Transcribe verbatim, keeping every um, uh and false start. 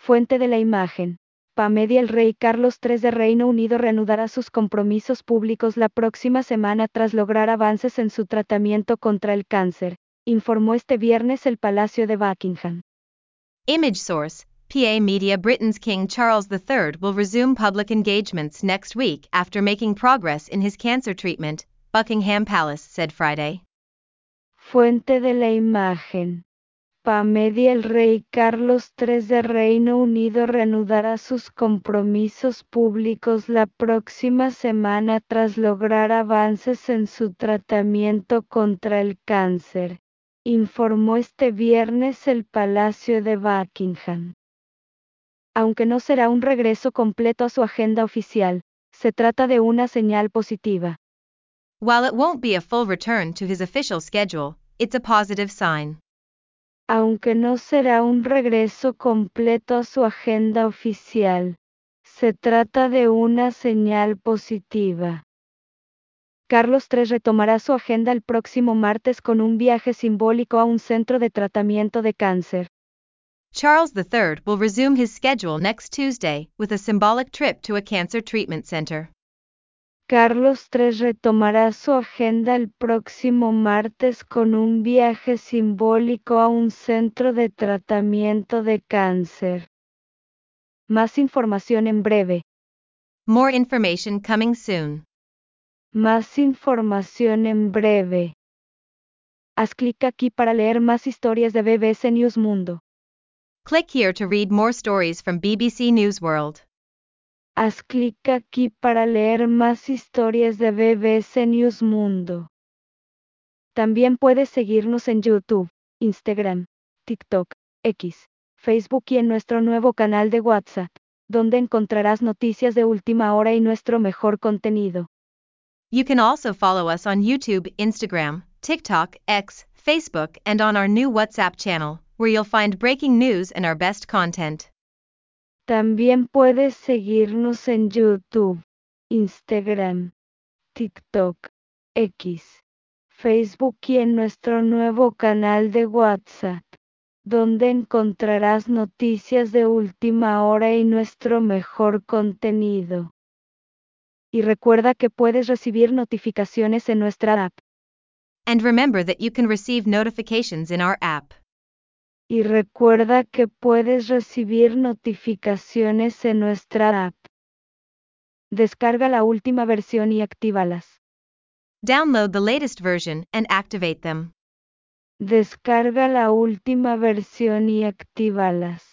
Fuente de la imagen. PAMedia. El rey Carlos tercero de Reino Unido reanudará sus compromisos públicos la próxima semana tras lograr avances en su tratamiento contra el cáncer, informó este viernes el Palacio de Buckingham. Image source, PAMedia. Britain's King Charles the third will resume public engagements next week after making progress in his cancer treatment, Buckingham Palace said Friday. Fuente de la imagen. PAMedia. El rey Carlos tercero de Reino Unido reanudará sus compromisos públicos la próxima semana tras lograr avances en su tratamiento contra el cáncer, informó este viernes el Palacio de Buckingham. Aunque no será un regreso completo a su agenda oficial, se trata de una señal positiva. While it won't be a full return to his official schedule, it's a positive sign. Aunque no será un regreso completo a su agenda oficial, se trata de una señal positiva. Carlos tercero retomará su agenda el próximo martes con un viaje simbólico a un centro de tratamiento de cáncer. Charles the third will resume his schedule next Tuesday with a symbolic trip to a cancer treatment center. Carlos tercero retomará su agenda el próximo martes con un viaje simbólico a un centro de tratamiento de cáncer. Más información en breve. More information coming soon. Más información en breve. Haz clic aquí para leer más historias de B B C News Mundo. Click here to read more stories from B B C News World. Haz clic aquí para leer más historias de B B C News Mundo. También puedes seguirnos en YouTube, Instagram, TikTok, X, Facebook y en nuestro nuevo canal de WhatsApp, donde encontrarás noticias de última hora y nuestro mejor contenido. You can also follow us on YouTube, Instagram, TikTok, X, Facebook, and on our new WhatsApp channel, where you'll find breaking news and our best content. También puedes seguirnos en YouTube, Instagram, TikTok, X, Facebook y en nuestro nuevo canal de WhatsApp, donde encontrarás noticias de última hora y nuestro mejor contenido. Y recuerda que puedes recibir notificaciones en nuestra app. And remember that you can receive notifications in our app. Y recuerda que puedes recibir notificaciones en nuestra app. Descarga la última versión y actívalas. Download the latest version and activate them. Descarga la última versión y actívalas.